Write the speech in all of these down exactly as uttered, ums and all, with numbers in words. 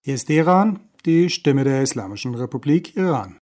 Hier ist Iran, die Stimme der Islamischen Republik Iran.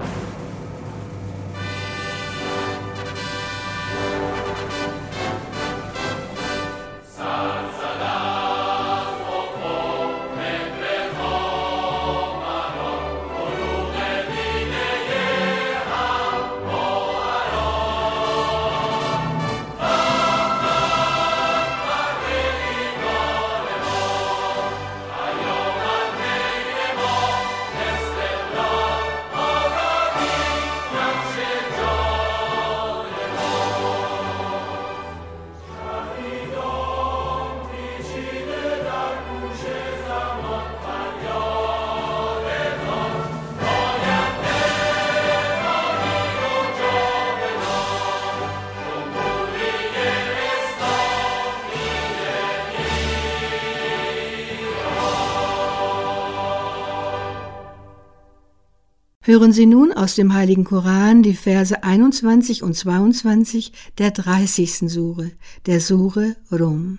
Hören Sie nun aus dem Heiligen Koran die Verse einundzwanzig und zweiundzwanzig der dreißigsten Sure, der Sure Rum.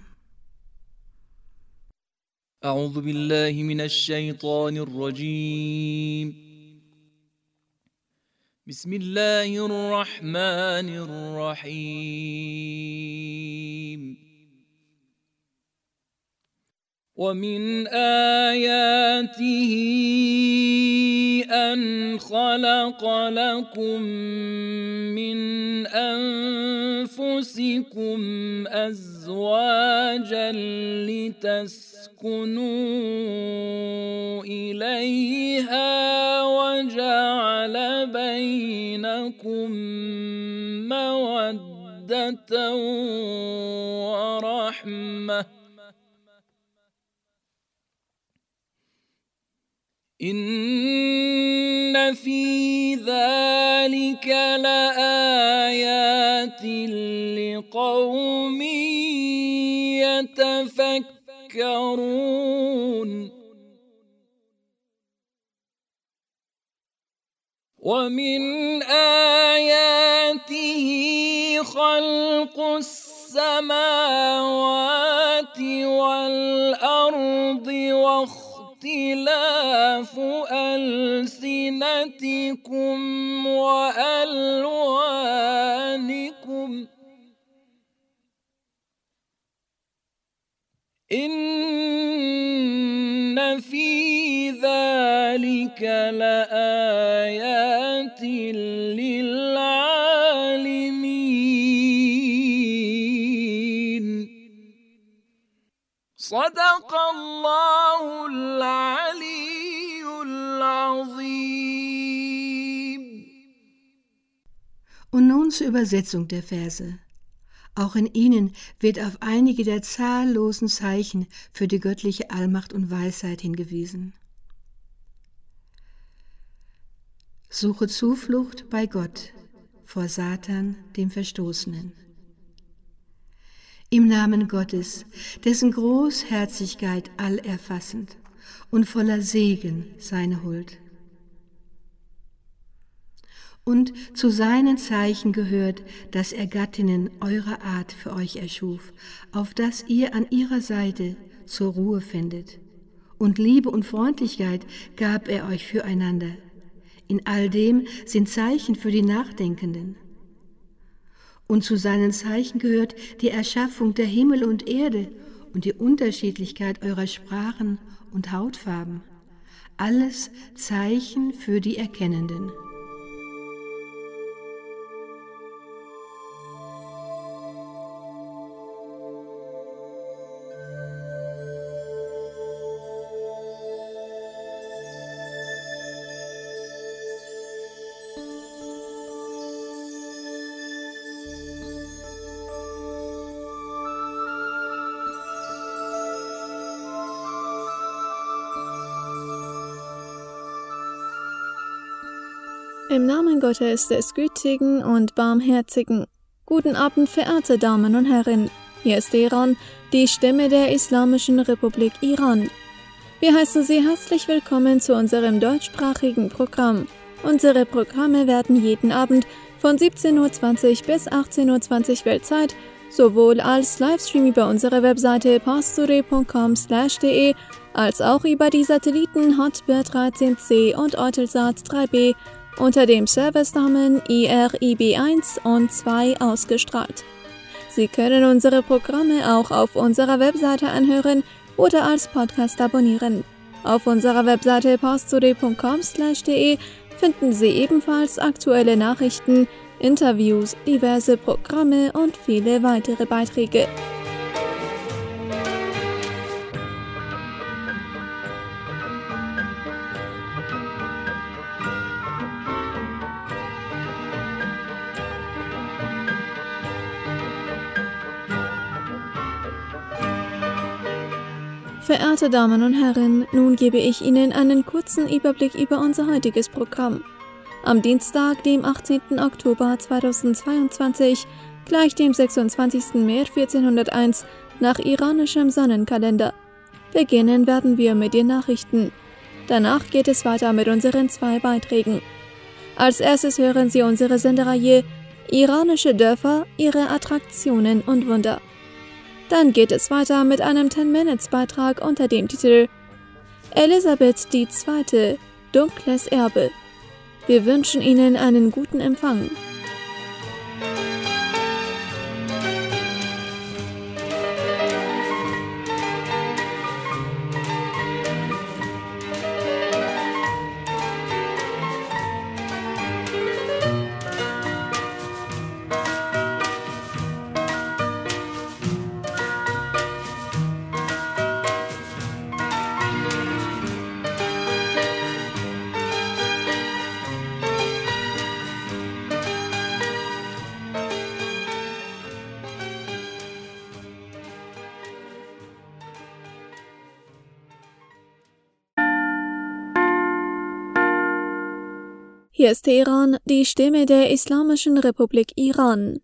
أعوذ بالله من الشيطان الرجيم بسم الله الرحمن الرحيم ومن آياته أن خلق لكم من أنفسكم أزواجا لتسكنوا إليها وجعل بينكم مودة ورحمة إن في ذلك لآيات لقوم يتفكرون ومن آياته خلق السماوات والأرض واختلاف ألسنتكم وألوانكم إن في ذلك لآيات للعالمين صدق الله العلي العظيم. Und nun zur Übersetzung der Verse. Auch in ihnen wird auf einige der zahllosen Zeichen für die göttliche Allmacht und Weisheit hingewiesen. Suche Zuflucht bei Gott vor Satan, dem Verstoßenen. Im Namen Gottes, dessen Großherzigkeit allerfassend und voller Segen seine Huld. Und zu seinen Zeichen gehört, dass er Gattinnen eurer Art für euch erschuf, auf dass ihr an ihrer Seite zur Ruhe findet. Und Liebe und Freundlichkeit gab er euch füreinander. In all dem sind Zeichen für die Nachdenkenden. Und zu seinen Zeichen gehört die Erschaffung der Himmel und Erde und die Unterschiedlichkeit eurer Sprachen und Hautfarben. Alles Zeichen für die Erkennenden. Im Namen Gottes, des Gütigen und Barmherzigen. Guten Abend, verehrte Damen und Herren. Hier ist Iran, die Stimme der Islamischen Republik Iran. Wir heißen Sie herzlich willkommen zu unserem deutschsprachigen Programm. Unsere Programme werden jeden Abend von siebzehn Uhr zwanzig bis achtzehn Uhr zwanzig Weltzeit sowohl als Livestream über unsere Webseite pastore punkt com slash de als auch über die Satelliten Hotbird dreizehn C und Eutelsat drei B unter dem Servicenamen I R I B eins und zwei ausgestrahlt. Sie können unsere Programme auch auf unserer Webseite anhören oder als Podcast abonnieren. Auf unserer Webseite pastore punkt com slash de finden Sie ebenfalls aktuelle Nachrichten, Interviews, diverse Programme und viele weitere Beiträge. Verehrte Damen und Herren, nun gebe ich Ihnen einen kurzen Überblick über unser heutiges Programm. Am Dienstag, dem achtzehnten Oktober zweitausendzweiundzwanzig, gleich dem sechsundzwanzigsten März vierzehnhunderteins nach iranischem Sonnenkalender. Beginnen werden wir mit den Nachrichten. Danach geht es weiter mit unseren zwei Beiträgen. Als erstes hören Sie unsere Sendereihe Iranische Dörfer, ihre Attraktionen und Wunder. Dann geht es weiter mit einem zehn-Minutes-Beitrag unter dem Titel Elisabeth die Zweite – Dunkles Erbe. Wir wünschen Ihnen einen guten Empfang. Hier ist Teheran, die Stimme der Islamischen Republik Iran.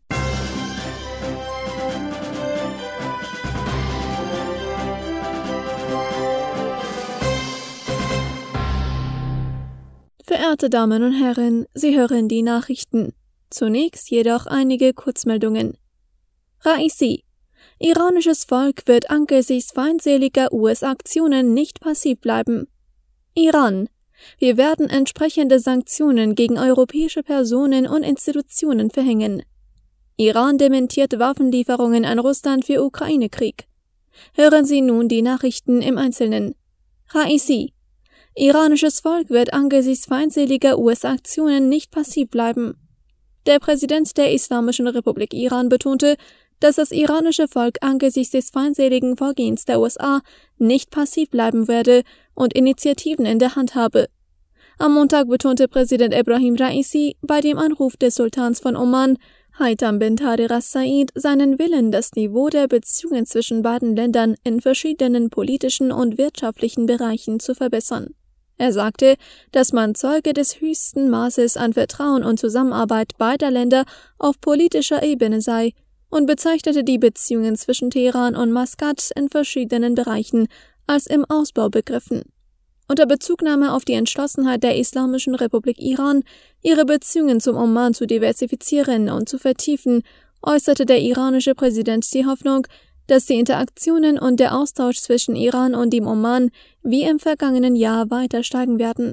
Verehrte Damen und Herren, Sie hören die Nachrichten. Zunächst jedoch einige Kurzmeldungen. Raisi: Iranisches Volk wird angesichts feindseliger U S-Aktionen nicht passiv bleiben. Iran: Wir werden entsprechende Sanktionen gegen europäische Personen und Institutionen verhängen. Iran dementiert Waffenlieferungen an Russland für Ukraine-Krieg. Hören Sie nun die Nachrichten im Einzelnen. Raisi: Iranisches Volk wird angesichts feindseliger U S-Aktionen nicht passiv bleiben. Der Präsident der Islamischen Republik Iran betonte, dass das iranische Volk angesichts des feindseligen Vorgehens der U S A nicht passiv bleiben werde und Initiativen in der Hand habe. Am Montag betonte Präsident Ebrahim Raisi bei dem Anruf des Sultans von Oman, Haitham bin Tareq As-Said, seinen Willen, das Niveau der Beziehungen zwischen beiden Ländern in verschiedenen politischen und wirtschaftlichen Bereichen zu verbessern. Er sagte, dass man Zeuge des höchsten Maßes an Vertrauen und Zusammenarbeit beider Länder auf politischer Ebene sei und bezeichnete die Beziehungen zwischen Teheran und Maskat in verschiedenen Bereichen als im Ausbau begriffen. Unter Bezugnahme auf die Entschlossenheit der Islamischen Republik Iran, ihre Beziehungen zum Oman zu diversifizieren und zu vertiefen, äußerte der iranische Präsident die Hoffnung, dass die Interaktionen und der Austausch zwischen Iran und dem Oman wie im vergangenen Jahr weiter steigen werden.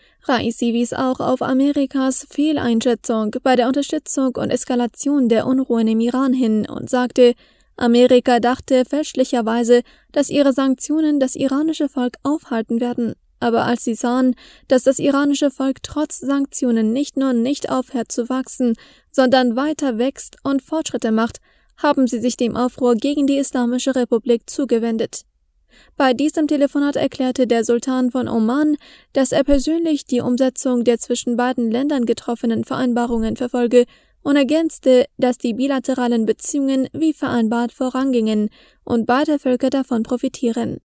Raisi wies auch auf Amerikas Fehleinschätzung bei der Unterstützung und Eskalation der Unruhen im Iran hin und sagte, Amerika dachte fälschlicherweise, dass ihre Sanktionen das iranische Volk aufhalten werden. Aber als sie sahen, dass das iranische Volk trotz Sanktionen nicht nur nicht aufhört zu wachsen, sondern weiter wächst und Fortschritte macht, haben sie sich dem Aufruhr gegen die Islamische Republik zugewendet. Bei diesem Telefonat erklärte der Sultan von Oman, dass er persönlich die Umsetzung der zwischen beiden Ländern getroffenen Vereinbarungen verfolge und ergänzte, dass die bilateralen Beziehungen wie vereinbart vorangingen und beide Völker davon profitieren.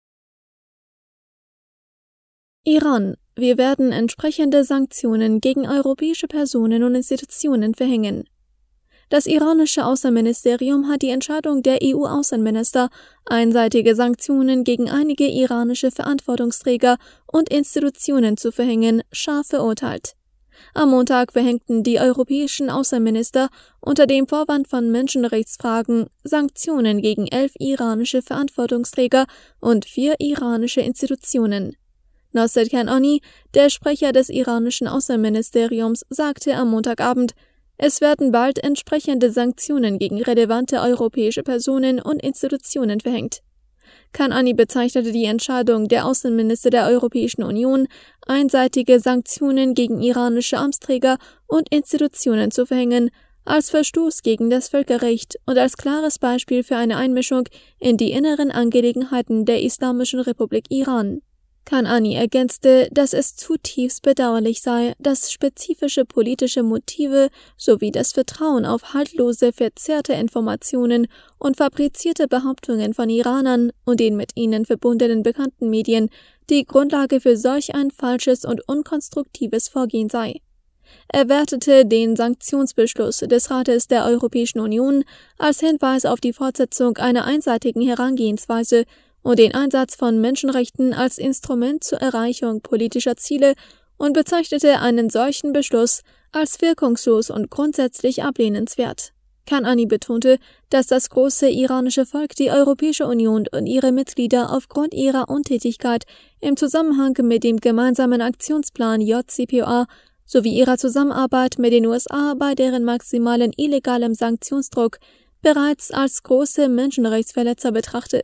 Iran: Wir werden entsprechende Sanktionen gegen europäische Personen und Institutionen verhängen. Das iranische Außenministerium hat die Entscheidung der E U-Außenminister, einseitige Sanktionen gegen einige iranische Verantwortungsträger und Institutionen zu verhängen, scharf verurteilt. Am Montag verhängten die europäischen Außenminister unter dem Vorwand von Menschenrechtsfragen Sanktionen gegen elf iranische Verantwortungsträger und vier iranische Institutionen. Nasser Kanani, der Sprecher des iranischen Außenministeriums, sagte am Montagabend, es werden bald entsprechende Sanktionen gegen relevante europäische Personen und Institutionen verhängt. Kanani bezeichnete die Entscheidung der Außenminister der Europäischen Union, einseitige Sanktionen gegen iranische Amtsträger und Institutionen zu verhängen, als Verstoß gegen das Völkerrecht und als klares Beispiel für eine Einmischung in die inneren Angelegenheiten der Islamischen Republik Iran. Kanani ergänzte, dass es zutiefst bedauerlich sei, dass spezifische politische Motive sowie das Vertrauen auf haltlose, verzerrte Informationen und fabrizierte Behauptungen von Iranern und den mit ihnen verbundenen bekannten Medien die Grundlage für solch ein falsches und unkonstruktives Vorgehen sei. Er wertete den Sanktionsbeschluss des Rates der Europäischen Union als Hinweis auf die Fortsetzung einer einseitigen Herangehensweise und den Einsatz von Menschenrechten als Instrument zur Erreichung politischer Ziele und bezeichnete einen solchen Beschluss als wirkungslos und grundsätzlich ablehnenswert. Kanani betonte, dass das große iranische Volk die Europäische Union und ihre Mitglieder aufgrund ihrer Untätigkeit im Zusammenhang mit dem gemeinsamen Aktionsplan J C P O A sowie ihrer Zusammenarbeit mit den U S A bei deren maximalen illegalem Sanktionsdruck bereits als große Menschenrechtsverletzer betrachte.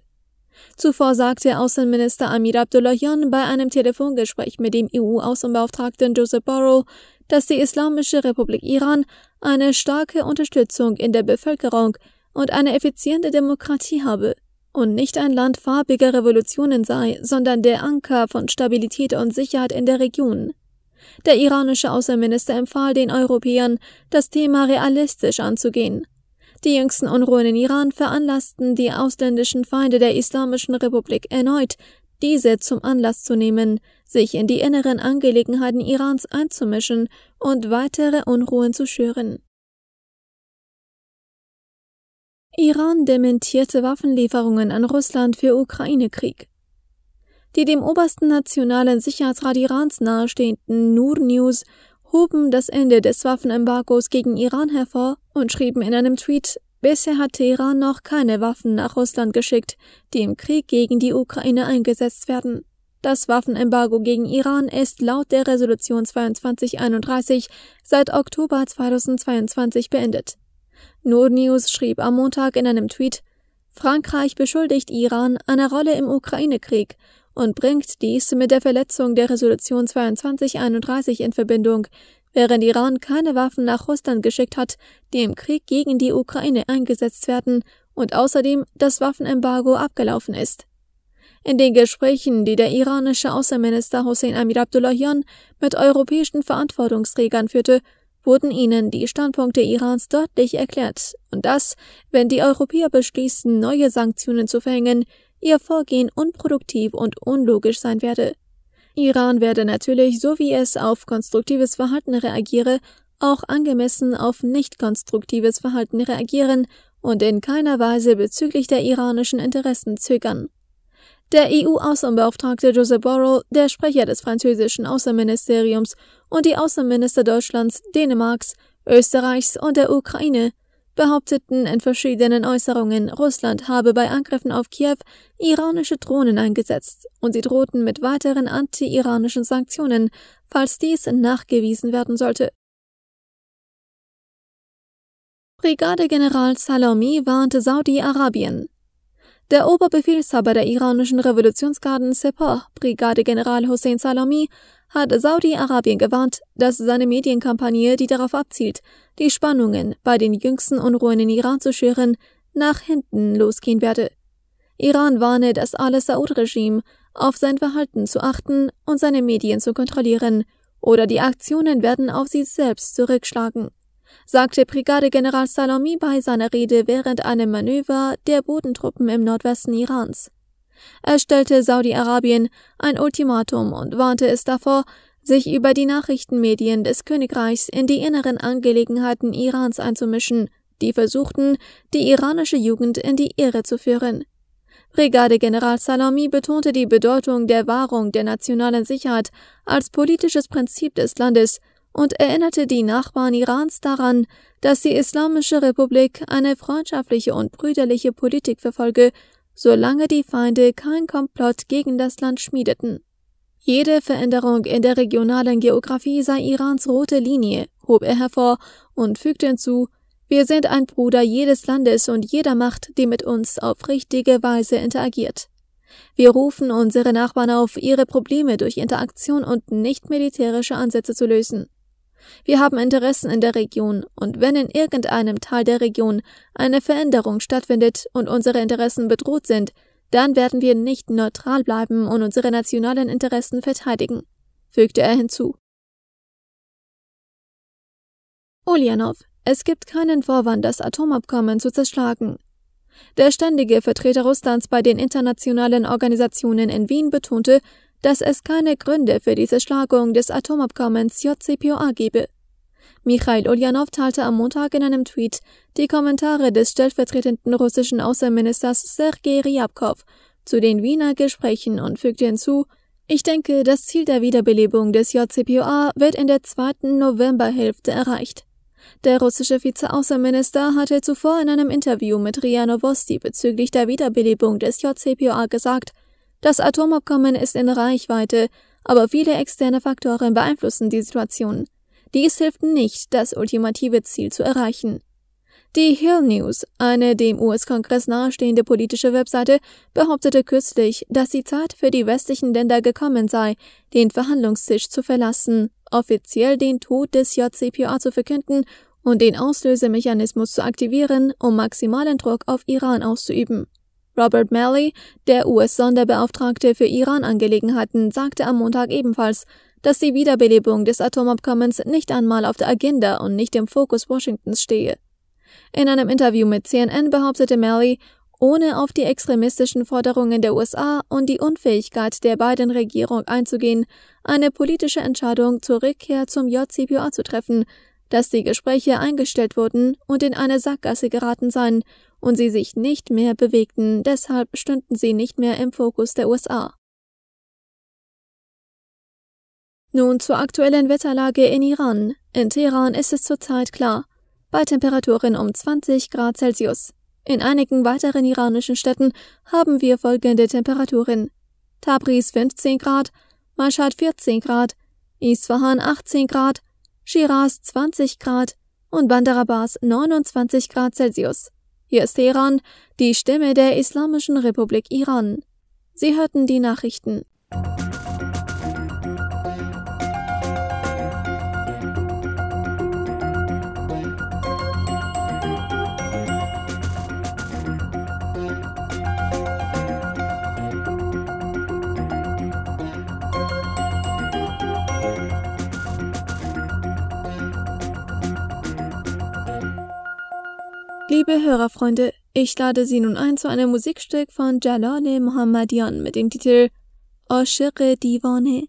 Zuvor sagte Außenminister Amir Abdullahian bei einem Telefongespräch mit dem E U-Außenbeauftragten Josep Borrell, dass die Islamische Republik Iran eine starke Unterstützung in der Bevölkerung und eine effiziente Demokratie habe und nicht ein Land farbiger Revolutionen sei, sondern der Anker von Stabilität und Sicherheit in der Region. Der iranische Außenminister empfahl den Europäern, das Thema realistisch anzugehen. Die jüngsten Unruhen in Iran veranlassten die ausländischen Feinde der Islamischen Republik erneut, diese zum Anlass zu nehmen, sich in die inneren Angelegenheiten Irans einzumischen und weitere Unruhen zu schüren. Iran dementierte Waffenlieferungen an Russland für Ukraine-Krieg. Die dem obersten nationalen Sicherheitsrat Irans nahestehenden Noor News hoben das Ende des Waffenembargos gegen Iran hervor und schrieben in einem Tweet, bisher hat Teheran noch keine Waffen nach Russland geschickt, die im Krieg gegen die Ukraine eingesetzt werden. Das Waffenembargo gegen Iran ist laut der Resolution zweiundzwanzig einunddreißig seit Oktober zweitausendzweiundzwanzig beendet. Noor News schrieb am Montag in einem Tweet, Frankreich beschuldigt Iran eine Rolle im Ukraine-Krieg und bringt dies mit der Verletzung der Resolution zweiundzwanzig einunddreißig in Verbindung, während Iran keine Waffen nach Russland geschickt hat, die im Krieg gegen die Ukraine eingesetzt werden und außerdem das Waffenembargo abgelaufen ist. In den Gesprächen, die der iranische Außenminister Hossein Amir Abdullahian mit europäischen Verantwortungsträgern führte, wurden ihnen die Standpunkte Irans deutlich erklärt und dass, wenn die Europäer beschließen, neue Sanktionen zu verhängen, ihr Vorgehen unproduktiv und unlogisch sein werde. Iran werde natürlich, so wie es auf konstruktives Verhalten reagiere, auch angemessen auf nicht konstruktives Verhalten reagieren und in keiner Weise bezüglich der iranischen Interessen zögern. Der E U-Außenbeauftragte Josep Borrell, der Sprecher des französischen Außenministeriums und die Außenminister Deutschlands, Dänemarks, Österreichs und der Ukraine behaupteten in verschiedenen Äußerungen, Russland habe bei Angriffen auf Kiew iranische Drohnen eingesetzt und sie drohten mit weiteren anti-iranischen Sanktionen, falls dies nachgewiesen werden sollte. Brigadegeneral Salami warnte Saudi-Arabien. Der Oberbefehlshaber der iranischen Revolutionsgarden Sepah, Brigadegeneral Hossein Salami, hat Saudi-Arabien gewarnt, dass seine Medienkampagne, die darauf abzielt, die Spannungen bei den jüngsten Unruhen in Iran zu schüren, nach hinten losgehen werde. Iran warne das Al-Saud-Regime, auf sein Verhalten zu achten und seine Medien zu kontrollieren, oder die Aktionen werden auf sie selbst zurückschlagen, sagte Brigadegeneral Salami bei seiner Rede während einem Manöver der Bodentruppen im Nordwesten Irans. Er stellte Saudi-Arabien ein Ultimatum und warnte es davor, sich über die Nachrichtenmedien des Königreichs in die inneren Angelegenheiten Irans einzumischen, die versuchten, die iranische Jugend in die Irre zu führen. Brigadegeneral Salami betonte die Bedeutung der Wahrung der nationalen Sicherheit als politisches Prinzip des Landes und erinnerte die Nachbarn Irans daran, dass die Islamische Republik eine freundschaftliche und brüderliche Politik verfolge, solange die Feinde kein Komplott gegen das Land schmiedeten. Jede Veränderung in der regionalen Geografie sei Irans rote Linie, hob er hervor und fügte hinzu: Wir sind ein Bruder jedes Landes und jeder Macht, die mit uns auf richtige Weise interagiert. Wir rufen unsere Nachbarn auf, ihre Probleme durch Interaktion und nicht militärische Ansätze zu lösen. Wir haben Interessen in der Region, und wenn in irgendeinem Teil der Region eine Veränderung stattfindet und unsere Interessen bedroht sind, dann werden wir nicht neutral bleiben und unsere nationalen Interessen verteidigen, fügte er hinzu. Ulyanov: Es gibt keinen Vorwand, das Atomabkommen zu zerschlagen. Der ständige Vertreter Russlands bei den internationalen Organisationen in Wien betonte, dass es keine Gründe für die Zerschlagung des Atomabkommens J C P O A gebe. Michail Ulyanov teilte am Montag in einem Tweet die Kommentare des stellvertretenden russischen Außenministers Sergei Ryabkov zu den Wiener Gesprächen und fügte hinzu: Ich denke, das Ziel der Wiederbelebung des J C P O A wird in der zweiten Novemberhälfte erreicht. Der russische Vizeaußenminister hatte zuvor in einem Interview mit R I A Novosti bezüglich der Wiederbelebung des J C P O A gesagt: Das Atomabkommen ist in Reichweite, aber viele externe Faktoren beeinflussen die Situation. Dies hilft nicht, das ultimative Ziel zu erreichen. Die Hill News, eine dem U S-Kongress nahestehende politische Webseite, behauptete kürzlich, dass die Zeit für die westlichen Länder gekommen sei, den Verhandlungstisch zu verlassen, offiziell den Tod des J C P O A zu verkünden und den Auslösemechanismus zu aktivieren, um maximalen Druck auf Iran auszuüben. Robert Malley, der U S-Sonderbeauftragte für Iran-Angelegenheiten, sagte am Montag ebenfalls, dass die Wiederbelebung des Atomabkommens nicht einmal auf der Agenda und nicht im Fokus Washingtons stehe. In einem Interview mit C N N behauptete Malley, ohne auf die extremistischen Forderungen der U S A und die Unfähigkeit der Biden-Regierung einzugehen, eine politische Entscheidung zur Rückkehr zum J C P O A zu treffen, dass die Gespräche eingestellt wurden und in eine Sackgasse geraten seien und sie sich nicht mehr bewegten, deshalb stünden sie nicht mehr im Fokus der U S A. Nun zur aktuellen Wetterlage in Iran. In Teheran ist es zurzeit klar, bei Temperaturen um zwanzig Grad Celsius. In einigen weiteren iranischen Städten haben wir folgende Temperaturen: Tabriz fünfzehn Grad, Mashhad vierzehn Grad, Isfahan achtzehn Grad, Shiraz zwanzig Grad und Bandar Abbas neunundzwanzig Grad Celsius. Hier ist Teheran, die Stimme der Islamischen Republik Iran. Sie hörten die Nachrichten. Liebe Hörerfreunde, ich lade Sie nun ein zu einem Musikstück von Jalal Mohammadian mit dem Titel Oshiq Divane.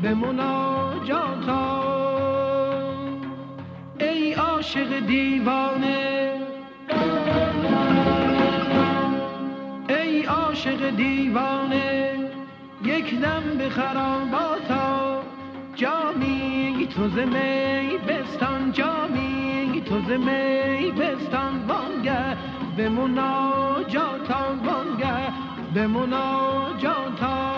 به مناجات ای عاشق دیوانه، ای عاشق دیوانه، یک دم به خراباتا جامی تو ز می بستان، جامی تو ز می بستان، وانگه به مناجاتا، وانگه به مناجاتا.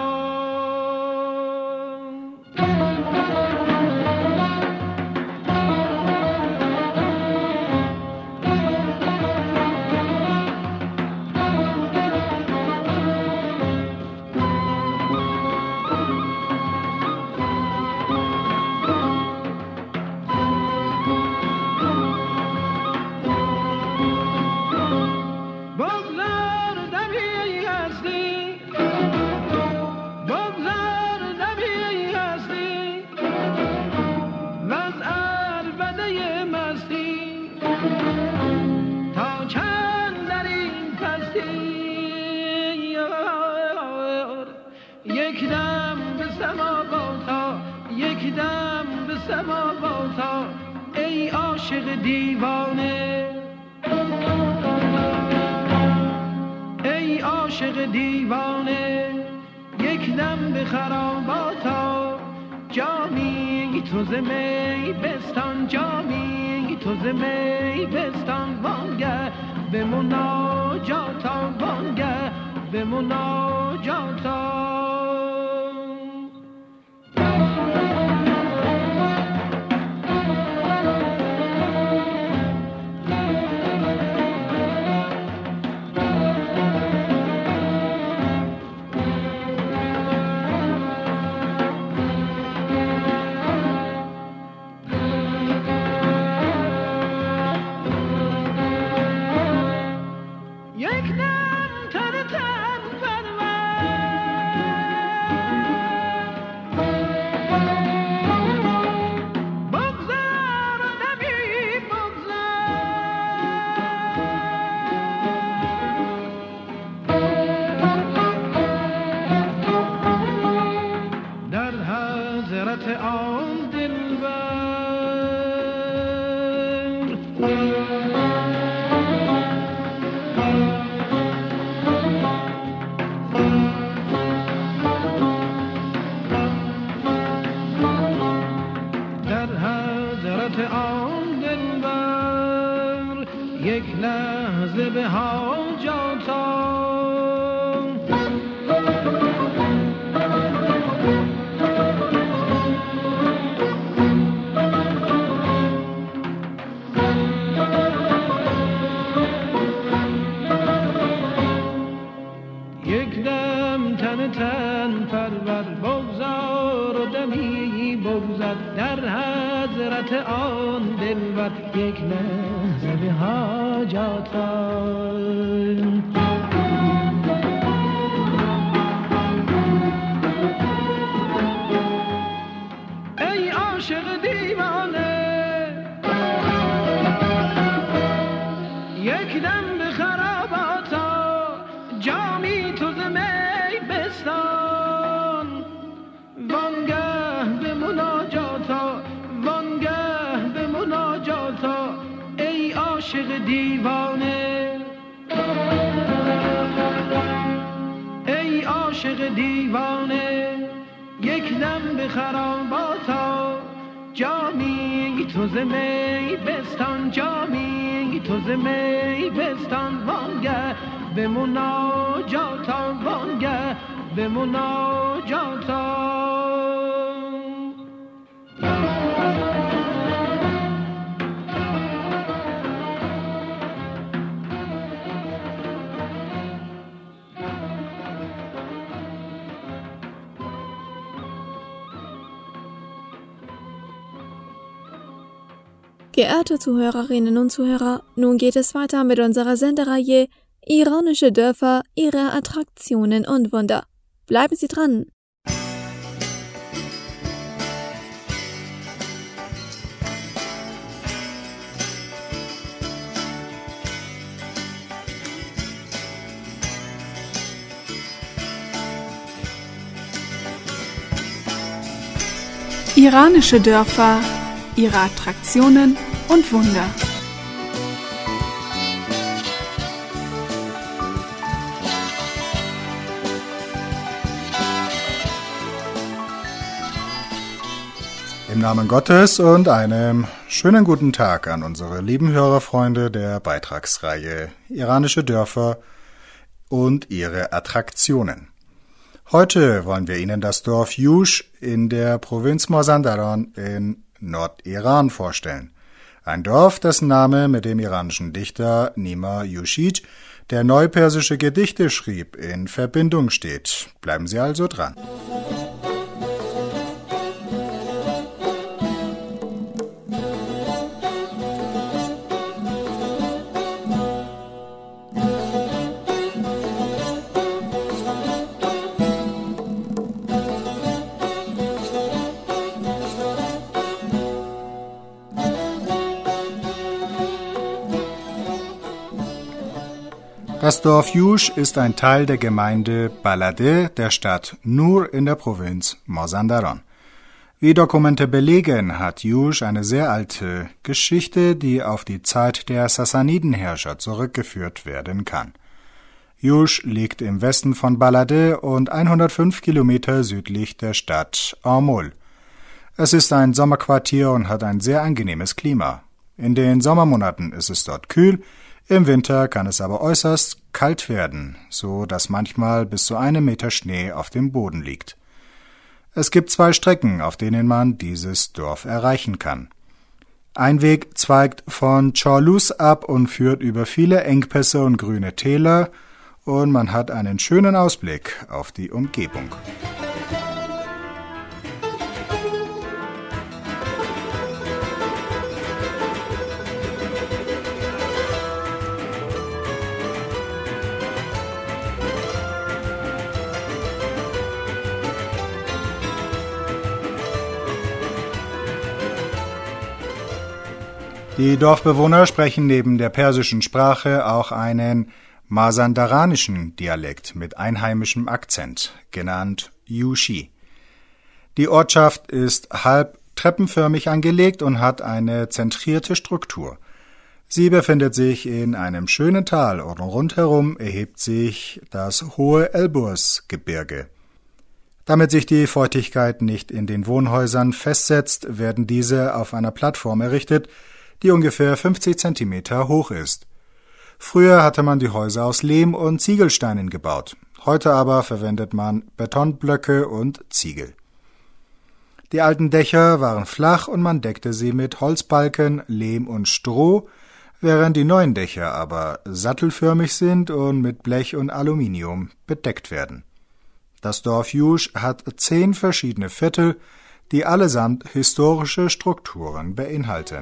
ای عاشق دیوانه، ای عاشق دیوانه، یک دم به خراباتا جامی تو ز می بستان، جامی تو ز می بستان، وانگه به مناجاتا، وانگه به مناجاتا. Geehrte Zuhörerinnen und Zuhörer, nun geht es weiter mit unserer Sendereihe Iranische Dörfer, ihre Attraktionen und Wunder. Bleiben Sie dran! Iranische Dörfer, ihre Attraktionen und Wunder. Im Namen Gottes und einem schönen guten Tag an unsere lieben Hörerfreunde der Beitragsreihe Iranische Dörfer und ihre Attraktionen. Heute wollen wir Ihnen das Dorf Yush in der Provinz Mazandaran in Nordiran vorstellen. Ein Dorf, dessen Name mit dem iranischen Dichter Nima Yushid, der neupersische Gedichte schrieb, in Verbindung steht. Bleiben Sie also dran. Das Dorf Yush ist ein Teil der Gemeinde Balade der Stadt Nur in der Provinz Mazandaran. Wie Dokumente belegen, hat Yush eine sehr alte Geschichte, die auf die Zeit der Sassanidenherrscher zurückgeführt werden kann. Yush liegt im Westen von Balade und hundertfünf Kilometer südlich der Stadt Amol. Es ist ein Sommerquartier und hat ein sehr angenehmes Klima. In den Sommermonaten ist es dort kühl, im Winter kann es aber äußerst kalt werden, so dass manchmal bis zu einem Meter Schnee auf dem Boden liegt. Es gibt zwei Strecken, auf denen man dieses Dorf erreichen kann. Ein Weg zweigt von Chorlus ab und führt über viele Engpässe und grüne Täler, und man hat einen schönen Ausblick auf die Umgebung. Die Dorfbewohner sprechen neben der persischen Sprache auch einen mazandaranischen Dialekt mit einheimischem Akzent, genannt Yushi. Die Ortschaft ist halb treppenförmig angelegt und hat eine zentrierte Struktur. Sie befindet sich in einem schönen Tal und rundherum erhebt sich das hohe Elburz-Gebirge. Damit sich die Feuchtigkeit nicht in den Wohnhäusern festsetzt, werden diese auf einer Plattform errichtet, die ungefähr fünfzig Zentimeter hoch ist. Früher hatte man die Häuser aus Lehm und Ziegelsteinen gebaut, heute aber verwendet man Betonblöcke und Ziegel. Die alten Dächer waren flach und man deckte sie mit Holzbalken, Lehm und Stroh, während die neuen Dächer aber sattelförmig sind und mit Blech und Aluminium bedeckt werden. Das Dorf Yush hat zehn verschiedene Viertel, die allesamt historische Strukturen beinhalten.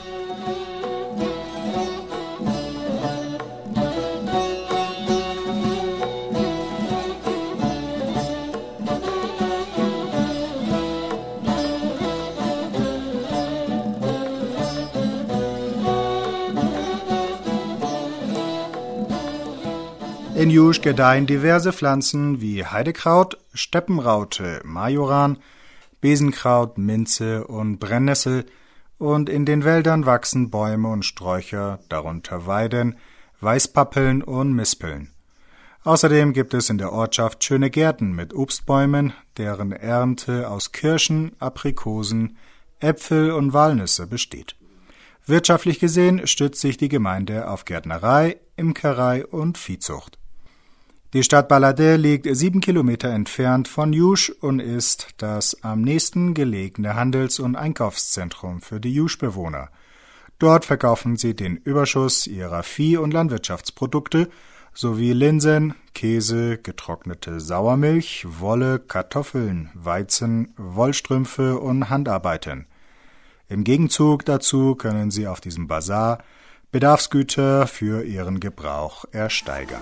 In Yush gedeihen diverse Pflanzen wie Heidekraut, Steppenraute, Majoran, Besenkraut, Minze und Brennnessel, und in den Wäldern wachsen Bäume und Sträucher, darunter Weiden, Weißpappeln und Mispeln. Außerdem gibt es in der Ortschaft schöne Gärten mit Obstbäumen, deren Ernte aus Kirschen, Aprikosen, Äpfel und Walnüsse besteht. Wirtschaftlich gesehen stützt sich die Gemeinde auf Gärtnerei, Imkerei und Viehzucht. Die Stadt Balade liegt sieben Kilometer entfernt von Yush und ist das am nächsten gelegene Handels- und Einkaufszentrum für die Yush-Bewohner. Dort verkaufen sie den Überschuss ihrer Vieh- und Landwirtschaftsprodukte sowie Linsen, Käse, getrocknete Sauermilch, Wolle, Kartoffeln, Weizen, Wollstrümpfe und Handarbeiten. Im Gegenzug dazu können sie auf diesem Basar Bedarfsgüter für ihren Gebrauch ersteigern.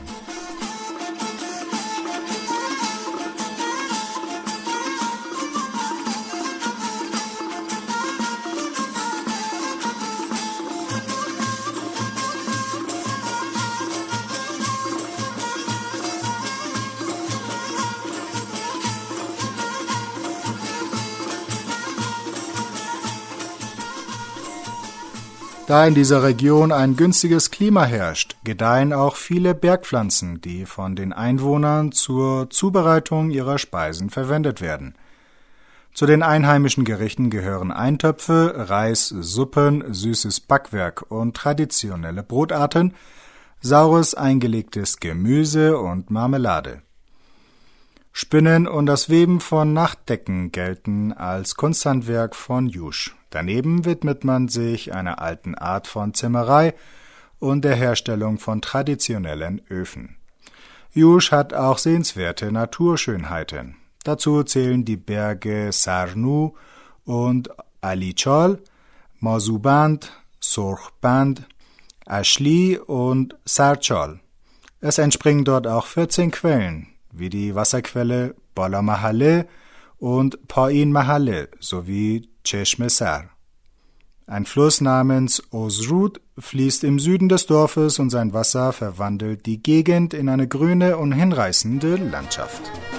Da in dieser Region ein günstiges Klima herrscht, gedeihen auch viele Bergpflanzen, die von den Einwohnern zur Zubereitung ihrer Speisen verwendet werden. Zu den einheimischen Gerichten gehören Eintöpfe, Reis, Suppen, süßes Backwerk und traditionelle Brotarten, saures eingelegtes Gemüse und Marmelade. Spinnen und das Weben von Nachtdecken gelten als Kunsthandwerk von Yush. Daneben widmet man sich einer alten Art von Zimmerei und der Herstellung von traditionellen Öfen. Yush hat auch sehenswerte Naturschönheiten. Dazu zählen die Berge Sarnu und Alichal, Mazuband, Surkhband, Ashli und Sarchal. Es entspringen dort auch vierzehn Quellen, wie die Wasserquelle Bala Mahalle und Pain Mahalle sowie Cheshme Sar. Ein Fluss namens Ozrud fließt im Süden des Dorfes und sein Wasser verwandelt die Gegend in eine grüne und hinreißende Landschaft.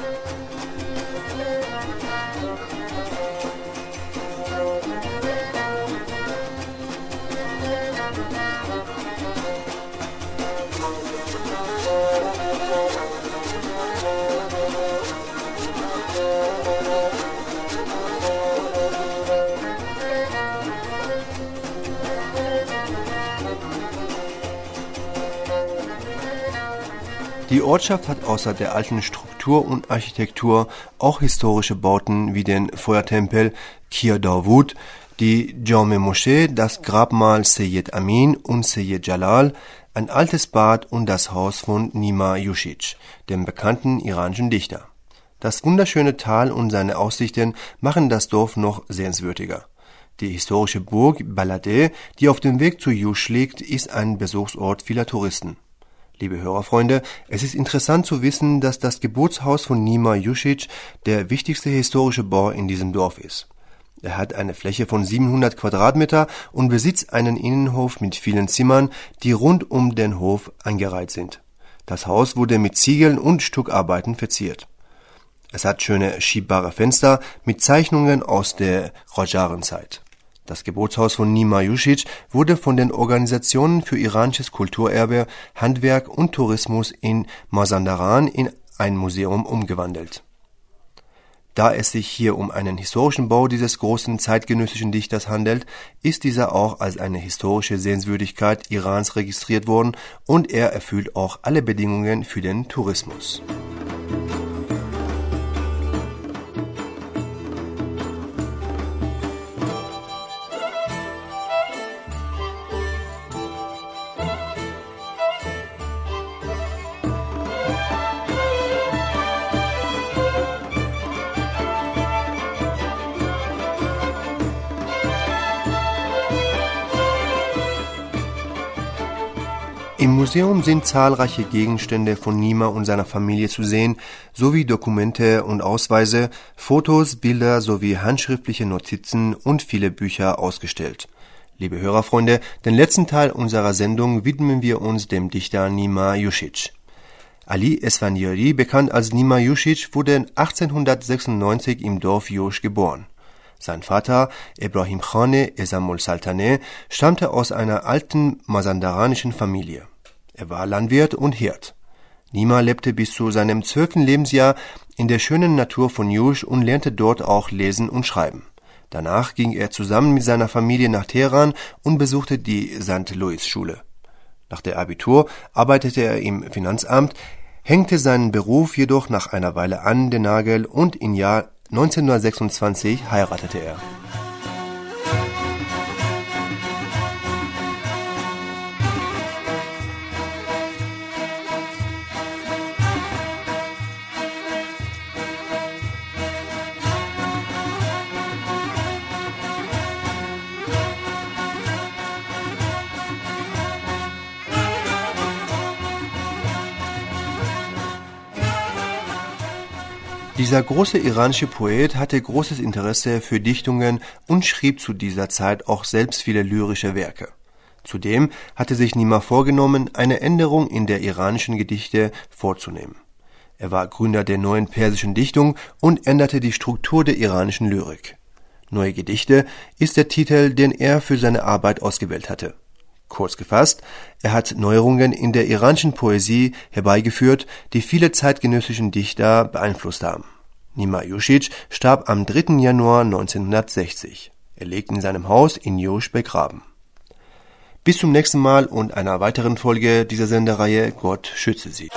Die Ortschaft hat außer der alten Struktur und Architektur auch historische Bauten wie den Feuertempel Kir Dawud, die Jame Moschee, das Grabmal Seyyed Amin und Seyyed Jalal, ein altes Bad und das Haus von Nima Yushich, dem bekannten iranischen Dichter. Das wunderschöne Tal und seine Aussichten machen das Dorf noch sehenswürdiger. Die historische Burg Balade, die auf dem Weg zu Yush liegt, ist ein Besuchsort vieler Touristen. Liebe Hörerfreunde, es ist interessant zu wissen, dass das Geburtshaus von Nima Yushich der wichtigste historische Bau in diesem Dorf ist. Er hat eine Fläche von siebenhundert Quadratmeter und besitzt einen Innenhof mit vielen Zimmern, die rund um den Hof eingereiht sind. Das Haus wurde mit Ziegeln und Stuckarbeiten verziert. Es hat schöne schiebbare Fenster mit Zeichnungen aus der Qajarenzeit. Das Geburtshaus von Nima Yushich wurde von den Organisationen für iranisches Kulturerbe, Handwerk und Tourismus in Mazandaran in ein Museum umgewandelt. Da es sich hier um einen historischen Bau dieses großen zeitgenössischen Dichters handelt, ist dieser auch als eine historische Sehenswürdigkeit Irans registriert worden und er erfüllt auch alle Bedingungen für den Tourismus. Im Museum sind zahlreiche Gegenstände von Nima und seiner Familie zu sehen, sowie Dokumente und Ausweise, Fotos, Bilder sowie handschriftliche Notizen und viele Bücher ausgestellt. Liebe Hörerfreunde, den letzten Teil unserer Sendung widmen wir uns dem Dichter Nima Yushich. Ali Esfandiari, bekannt als Nima Yushich, wurde achtzehnhundertsechsundneunzig im Dorf Yush geboren. Sein Vater, Ebrahim Khane Esamul Saltaneh, stammte aus einer alten mazandaranischen Familie. Er war Landwirt und Hirt. Nima lebte bis zu seinem zwölften Lebensjahr in der schönen Natur von Yush und lernte dort auch lesen und schreiben. Danach ging er zusammen mit seiner Familie nach Teheran und besuchte die Sankt Louis Schule. Nach der Abitur arbeitete er im Finanzamt, hängte seinen Beruf jedoch nach einer Weile an den Nagel und im Jahr neunzehnhundertsechsundzwanzig heiratete er. Dieser große iranische Poet hatte großes Interesse für Dichtungen und schrieb zu dieser Zeit auch selbst viele lyrische Werke. Zudem hatte sich Nima vorgenommen, eine Änderung in der iranischen Gedichte vorzunehmen. Er war Gründer der neuen persischen Dichtung und änderte die Struktur der iranischen Lyrik. Neue Gedichte ist der Titel, den er für seine Arbeit ausgewählt hatte. Kurz gefasst, er hat Neuerungen in der iranischen Poesie herbeigeführt, die viele zeitgenössischen Dichter beeinflusst haben. Nima Jušić starb am dritten Januar neunzehnhundertsechzig. Er liegt in seinem Haus in Juš begraben. Bis zum nächsten Mal und einer weiteren Folge dieser Sendereihe. Gott schütze Sie.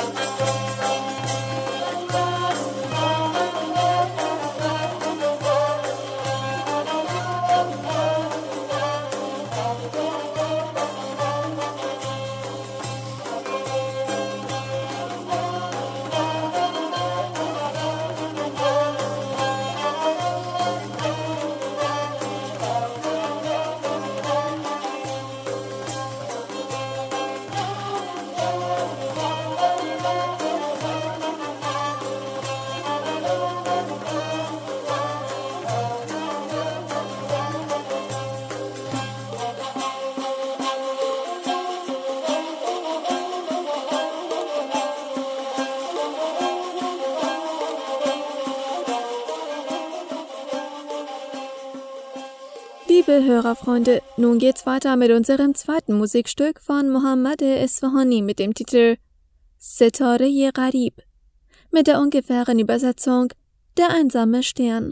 Liebe Hörerfreunde, nun geht's weiter mit unserem zweiten Musikstück von Mohammad Esfahani mit dem Titel Setare-i Gharib, mit der ungefähren Übersetzung Der einsame Stern.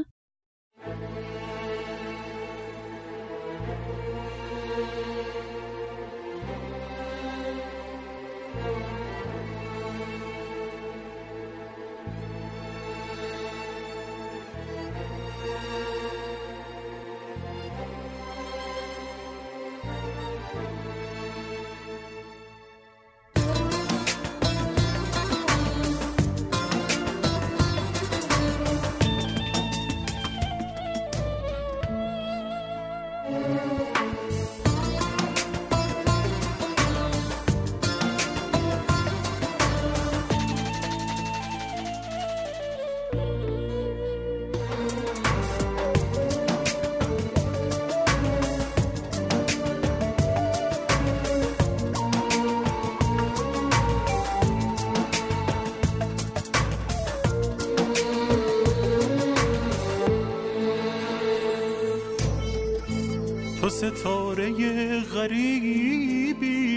تو ستاره غریبی،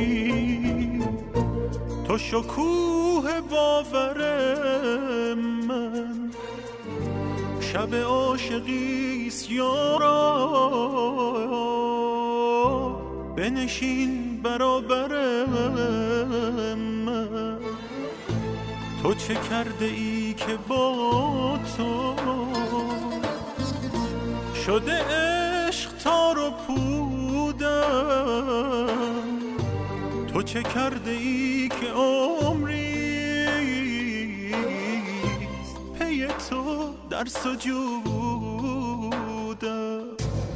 تو شکوه باور من، شب عاشقیست یارا، بنشین برابر من. تو چه کرده ای که با تو شده عشق تار و پودم؟ تو چه کرده ای که عمریست پی تو در سجودم؟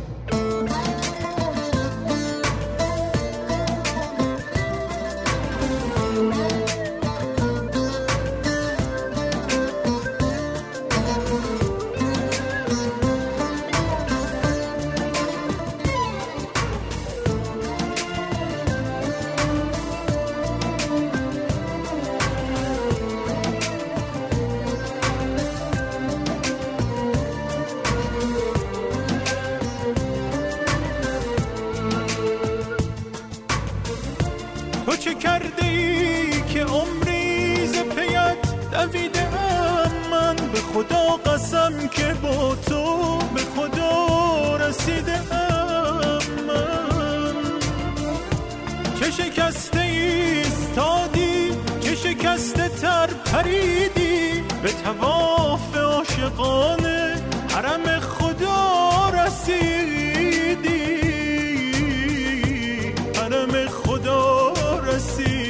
تو چه کرده ای که عمری ز پیت دویدم من؟ به خدا قسم که با تو به خدا رسیدم من. چه شکسته ایستادی، چه شکسته تر پریدی، به طواف عاشقانه حرم خدا رسیدی، حرم خدا رسیدی.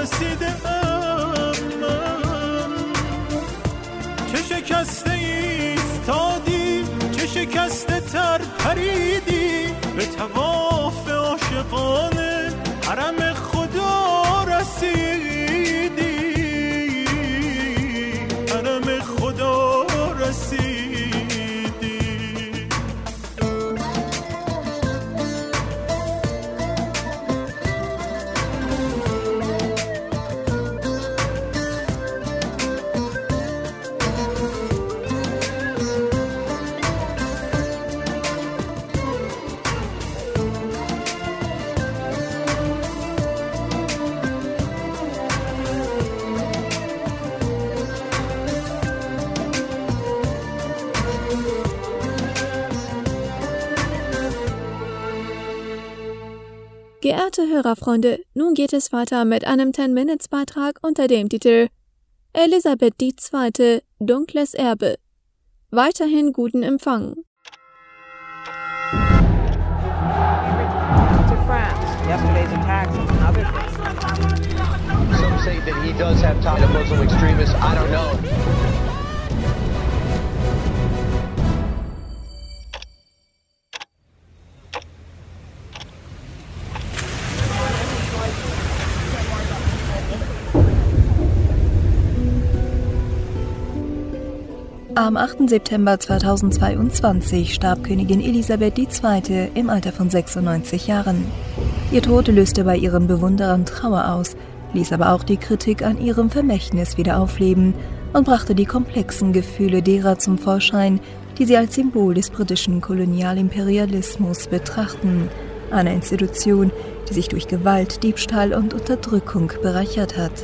رسیده ام من. چه شکسته ایستادی، چه شکسته تر پریدی، به طواف عاشقانه حرم خدا رسیدی، حرم خدا رسیدی. Geehrte Hörerfreunde, nun geht es weiter mit einem ten-Minutes-Beitrag unter dem Titel Elisabeth die Zweite. Dunkles Erbe. Weiterhin guten Empfang. To France. Yesterday's attacks and other things. Some say that he does have ties to Muslim extremists. I don't know. Am achten September zweitausendzweiundzwanzig starb Königin Elisabeth die Zweite. im Alter von sechsundneunzig Jahren. Ihr Tod löste bei ihren Bewunderern Trauer aus, ließ aber auch die Kritik an ihrem Vermächtnis wieder aufleben und brachte die komplexen Gefühle derer zum Vorschein, die sie als Symbol des britischen Kolonialimperialismus betrachten, einer Institution, die sich durch Gewalt, Diebstahl und Unterdrückung bereichert hat.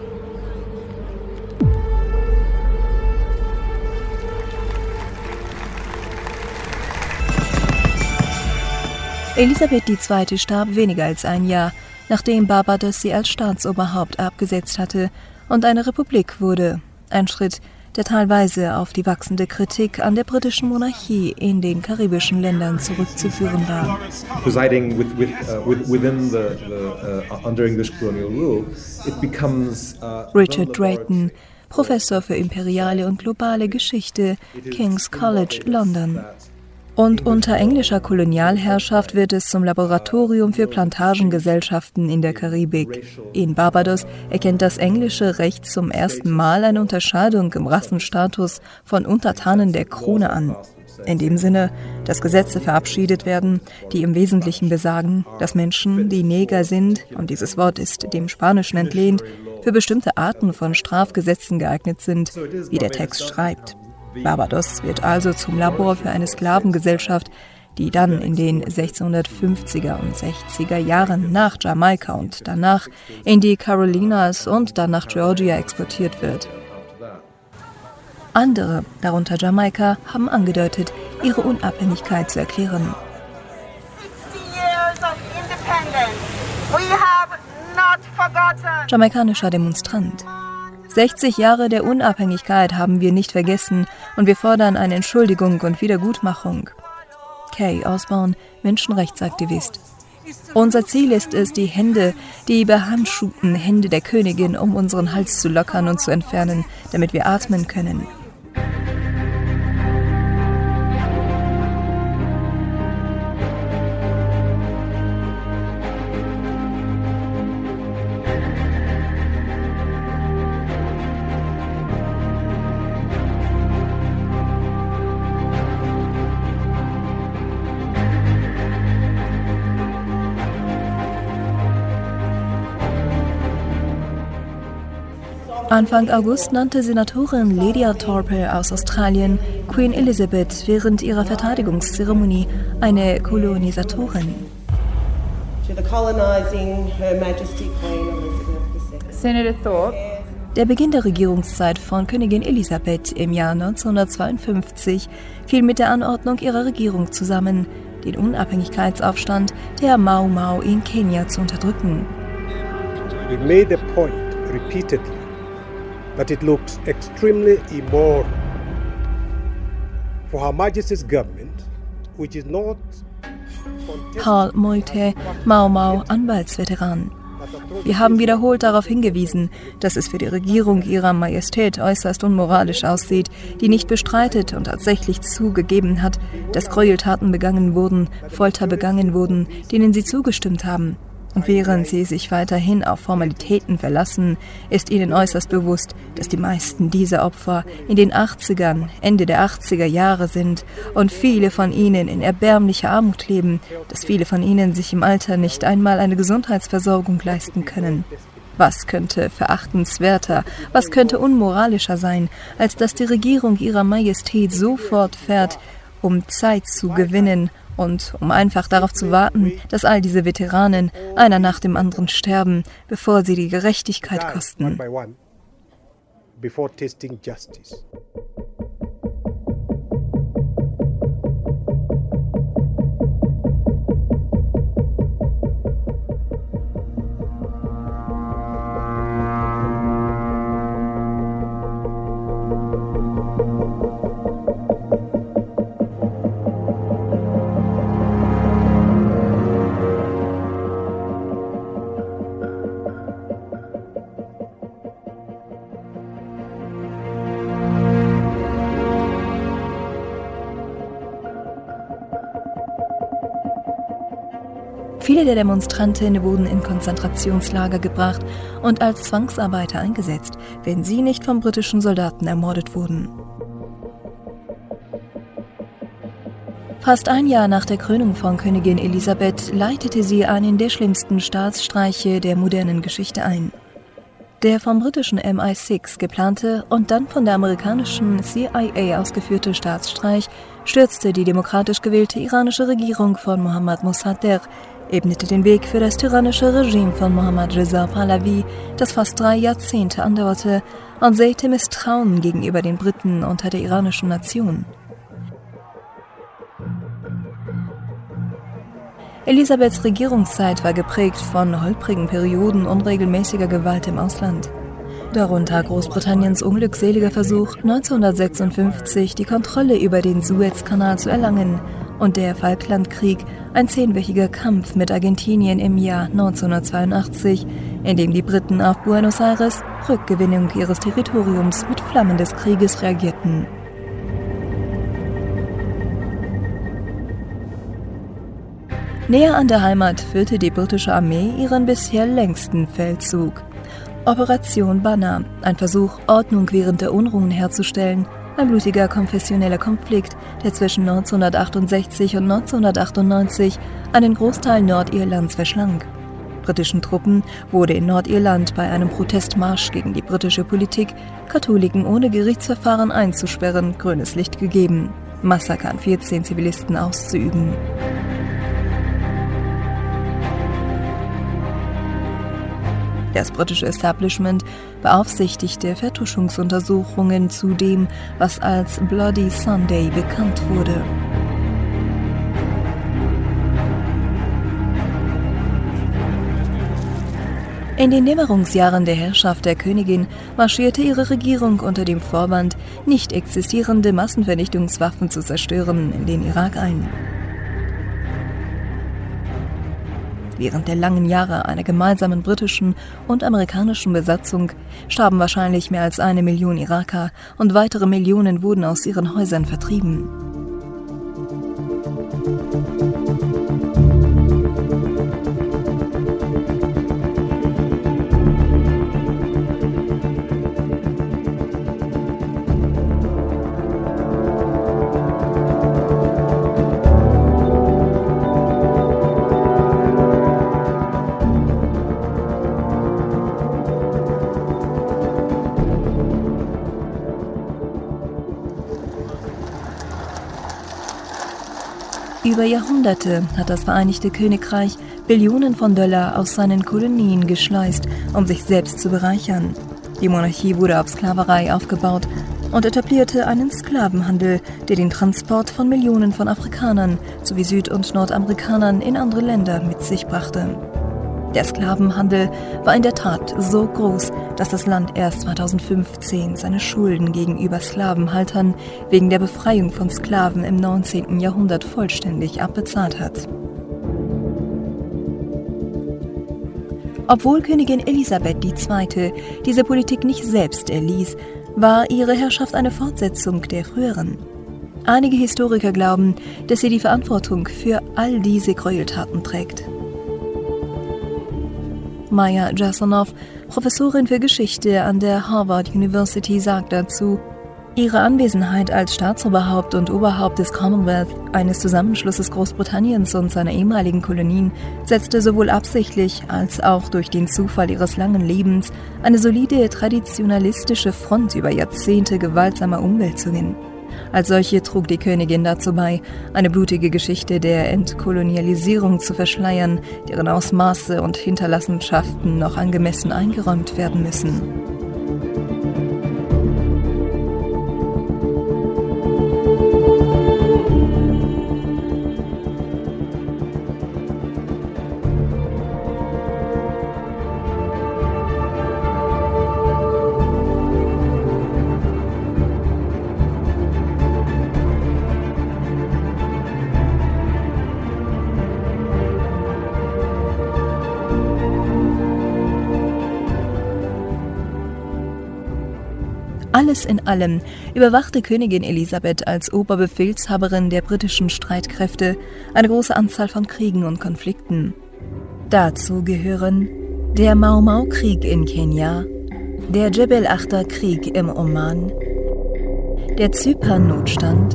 Elisabeth die Zweite. starb weniger als ein Jahr, nachdem Barbados sie als Staatsoberhaupt abgesetzt hatte und eine Republik wurde. Ein Schritt, der teilweise auf die wachsende Kritik an der britischen Monarchie in den karibischen Ländern zurückzuführen war. Presiding with, with, uh, with, within the, the, uh, under English colonial rule, it becomes, uh, Richard Drayton, Professor für imperiale und globale Geschichte, King's College, London. Und unter englischer Kolonialherrschaft wird es zum Laboratorium für Plantagengesellschaften in der Karibik. In Barbados erkennt das englische Recht zum ersten Mal eine Unterscheidung im Rassenstatus von Untertanen der Krone an. In dem Sinne, dass Gesetze verabschiedet werden, die im Wesentlichen besagen, dass Menschen, die Neger sind, und dieses Wort ist dem Spanischen entlehnt, für bestimmte Arten von Strafgesetzen geeignet sind, wie der Text schreibt. Barbados wird also zum Labor für eine Sklavengesellschaft, die dann in den sechzehnhundertfünfziger und sechziger Jahren nach Jamaika und danach in die Carolinas und dann nach Georgia exportiert wird. Andere, darunter Jamaika, haben angedeutet, ihre Unabhängigkeit zu erklären. Jamaikanischer Demonstrant. sechzig Jahre der Unabhängigkeit haben wir nicht vergessen und wir fordern eine Entschuldigung und Wiedergutmachung. Kay Osborne, Menschenrechtsaktivist. Unser Ziel ist es, die Hände, die behandschuhten Hände der Königin um unseren Hals zu lockern und zu entfernen, damit wir atmen können. Anfang August nannte Senatorin Lydia Thorpe aus Australien Queen Elizabeth während ihrer Verteidigungszeremonie eine Kolonisatorin. Senator Thorpe. Der Beginn der Regierungszeit von Königin Elisabeth im Jahr neunzehnhundertzweiundfünfzig fiel mit der Anordnung ihrer Regierung zusammen, den Unabhängigkeitsaufstand der Mau Mau in Kenia zu unterdrücken. We made the point repeatedly that it looks extremely immoral for Her Majesty's government, which is not Paul Moite, Mau Mau Anwaltsveteran. Wir haben wiederholt darauf hingewiesen, dass es für die Regierung ihrer Majestät äußerst unmoralisch aussieht, die nicht bestreitet und tatsächlich zugegeben hat, dass Gräueltaten begangen wurden, Folter begangen wurden, denen sie zugestimmt haben. Und während sie sich weiterhin auf Formalitäten verlassen, ist ihnen äußerst bewusst, dass die meisten dieser Opfer in den achtzigern, Ende der achtziger Jahre sind und viele von ihnen in erbärmlicher Armut leben, dass viele von ihnen sich im Alter nicht einmal eine Gesundheitsversorgung leisten können. Was könnte verachtenswerter, was könnte unmoralischer sein, als dass die Regierung ihrer Majestät so fortfährt, um Zeit zu gewinnen, und um einfach darauf zu warten, dass all diese Veteranen einer nach dem anderen sterben, bevor sie die Gerechtigkeit kosten. Viele der Demonstranten wurden in Konzentrationslager gebracht und als Zwangsarbeiter eingesetzt, wenn sie nicht von britischen Soldaten ermordet wurden. Fast ein Jahr nach der Krönung von Königin Elisabeth leitete sie einen der schlimmsten Staatsstreiche der modernen Geschichte ein. Der vom britischen M I sechs geplante und dann von der amerikanischen C I A ausgeführte Staatsstreich stürzte die demokratisch gewählte iranische Regierung von Mohammad Mossadegh, ebnete den Weg für das tyrannische Regime von Mohammad Reza Pahlavi, das fast drei Jahrzehnte andauerte, und säte Misstrauen gegenüber den Briten unter der iranischen Nation. Elisabeths Regierungszeit war geprägt von holprigen Perioden unregelmäßiger Gewalt im Ausland. Darunter Großbritanniens unglückseliger Versuch, neunzehnhundertsechsundfünfzig die Kontrolle über den Suezkanal zu erlangen, und der Falklandkrieg, ein zehnwöchiger Kampf mit Argentinien im Jahr neunzehnhundertzweiundachtzig, in dem die Briten auf Buenos Aires Rückgewinnung ihres Territoriums mit Flammen des Krieges reagierten. Näher an der Heimat führte die britische Armee ihren bisher längsten Feldzug. Operation Banner, ein Versuch, Ordnung während der Unruhen herzustellen, ein blutiger konfessioneller Konflikt, der zwischen neunzehnhundertachtundsechzig und neunzehnhundertachtundneunzig einen Großteil Nordirlands verschlang. Britischen Truppen wurde in Nordirland bei einem Protestmarsch gegen die britische Politik, Katholiken ohne Gerichtsverfahren einzusperren, grünes Licht gegeben, Massaker an vierzehn Zivilisten auszuüben. Das britische Establishment beaufsichtigte Vertuschungsuntersuchungen zu dem, was als Bloody Sunday bekannt wurde. In den Dämmerungsjahren der Herrschaft der Königin marschierte ihre Regierung unter dem Vorwand, nicht existierende Massenvernichtungswaffen zu zerstören, in den Irak ein. Während der langen Jahre einer gemeinsamen britischen und amerikanischen Besatzung starben wahrscheinlich mehr als eine Million Iraker und weitere Millionen wurden aus ihren Häusern vertrieben. Über Jahrhunderte hat das Vereinigte Königreich Billionen von Dollar aus seinen Kolonien geschleust, um sich selbst zu bereichern. Die Monarchie wurde auf Sklaverei aufgebaut und etablierte einen Sklavenhandel, der den Transport von Millionen von Afrikanern sowie Süd- und Nordamerikanern in andere Länder mit sich brachte. Der Sklavenhandel war in der Tat so groß, dass das Land erst zweitausendfünfzehn seine Schulden gegenüber Sklavenhaltern wegen der Befreiung von Sklaven im neunzehnten Jahrhundert vollständig abbezahlt hat. Obwohl Königin Elisabeth die Zweite diese Politik nicht selbst erließ, war ihre Herrschaft eine Fortsetzung der früheren. Einige Historiker glauben, dass sie die Verantwortung für all diese Gräueltaten trägt. Maya Jasanow, Professorin für Geschichte an der Harvard University, sagt dazu, ihre Anwesenheit als Staatsoberhaupt und Oberhaupt des Commonwealth, eines Zusammenschlusses Großbritanniens und seiner ehemaligen Kolonien, setzte sowohl absichtlich als auch durch den Zufall ihres langen Lebens eine solide traditionalistische Front über Jahrzehnte gewaltsamer Umwälzungen. Als solche trug die Königin dazu bei, eine blutige Geschichte der Entkolonialisierung zu verschleiern, deren Ausmaße und Hinterlassenschaften noch angemessen eingeräumt werden müssen. Alles in allem überwachte Königin Elisabeth als Oberbefehlshaberin der britischen Streitkräfte eine große Anzahl von Kriegen und Konflikten. Dazu gehören der Mau-Mau-Krieg in Kenia, der Jebel-Achtar-Krieg im Oman, der Zypern-Notstand,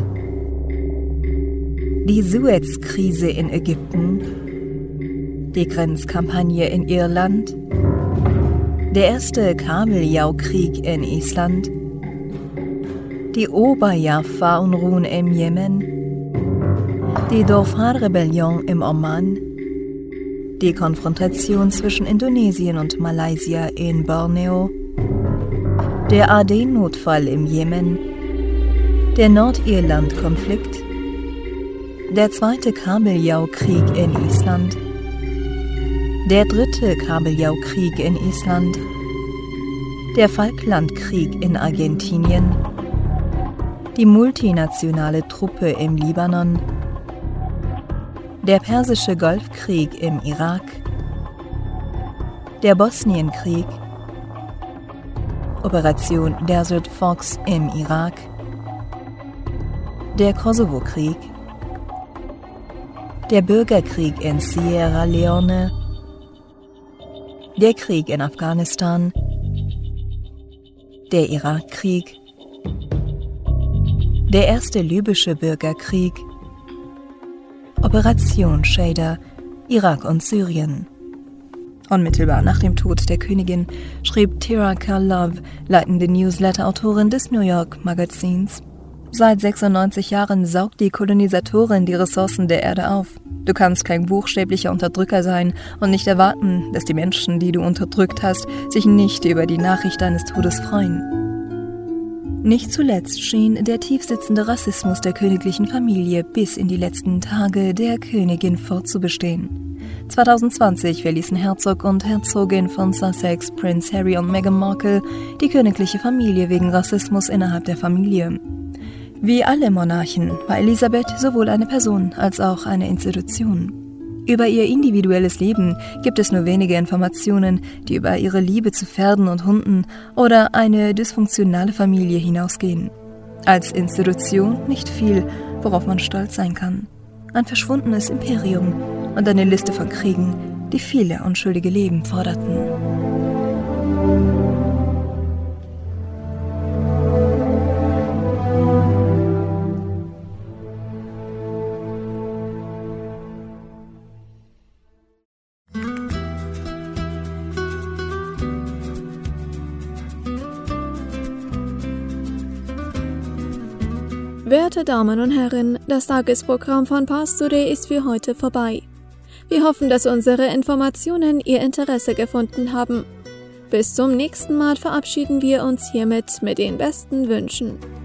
die Suez-Krise in Ägypten, die Grenzkampagne in Irland, der erste Kabeljau-Krieg in Island, die Ober-Jaffa-Unruhen im Jemen, die Dhofar-Rebellion im Oman, die Konfrontation zwischen Indonesien und Malaysia in Borneo, der Aden-Notfall im Jemen, der Nordirland-Konflikt, der zweite Kabeljau-Krieg in Island, der dritte Kabeljau-Krieg in Island, der Falklandkrieg in Argentinien, die multinationale Truppe im Libanon, der Persische Golfkrieg im Irak, der Bosnienkrieg, Operation Desert Fox im Irak, der Kosovo-Krieg, der Bürgerkrieg in Sierra Leone, der Krieg in Afghanistan, der Irakkrieg, der erste libysche Bürgerkrieg, Operation Shader, Irak und Syrien. Unmittelbar nach dem Tod der Königin schrieb Tira Karlov, leitende Newsletter-Autorin des New York Magazins: Seit sechsundneunzig Jahren saugt die Kolonisatorin die Ressourcen der Erde auf. Du kannst kein buchstäblicher Unterdrücker sein und nicht erwarten, dass die Menschen, die du unterdrückt hast, sich nicht über die Nachricht deines Todes freuen. Nicht zuletzt schien der tiefsitzende Rassismus der königlichen Familie bis in die letzten Tage der Königin fortzubestehen. zwanzig zwanzig verließen Herzog und Herzogin von Sussex, Prince Harry und Meghan Markle die königliche Familie wegen Rassismus innerhalb der Familie. Wie alle Monarchen war Elisabeth sowohl eine Person als auch eine Institution. Über ihr individuelles Leben gibt es nur wenige Informationen, die über ihre Liebe zu Pferden und Hunden oder eine dysfunktionale Familie hinausgehen. Als Institution nicht viel, worauf man stolz sein kann. Ein verschwundenes Imperium und eine Liste von Kriegen, die viele unschuldige Leben forderten. Werte Damen und Herren, das Tagesprogramm von Pars Today ist für heute vorbei. Wir hoffen, dass unsere Informationen Ihr Interesse gefunden haben. Bis zum nächsten Mal verabschieden wir uns hiermit mit den besten Wünschen.